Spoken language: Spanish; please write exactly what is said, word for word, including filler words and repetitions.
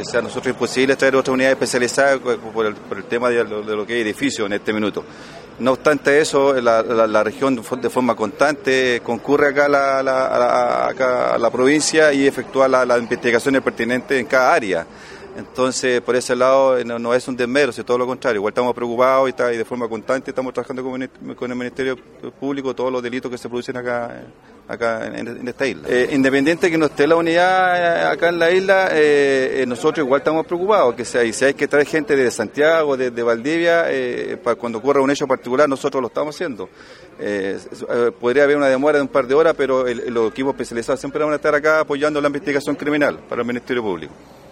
O sea, nosotros es imposible traer otra unidad especializada por el, por el tema de lo, de lo que es edificio en este minuto. No obstante eso, la, la, la región de forma constante concurre acá a la, la, a la, acá a la provincia y efectúa las la investigaciones pertinentes en cada área. Entonces, por ese lado, no, no es un desmedro, sino todo lo contrario. Igual estamos preocupados y, está, y de forma constante estamos trabajando con, con el Ministerio Público todos los delitos que se producen acá, acá en, en esta isla. Eh, independiente de que no esté la unidad acá en la isla, eh, nosotros igual estamos preocupados. Que si, si hay que traer gente de Santiago, de, de Valdivia, eh, para cuando ocurra un hecho particular, nosotros lo estamos haciendo. Eh, podría haber una demora de un par de horas, pero el, los equipos especializados siempre van a estar acá apoyando la investigación criminal para el Ministerio Público.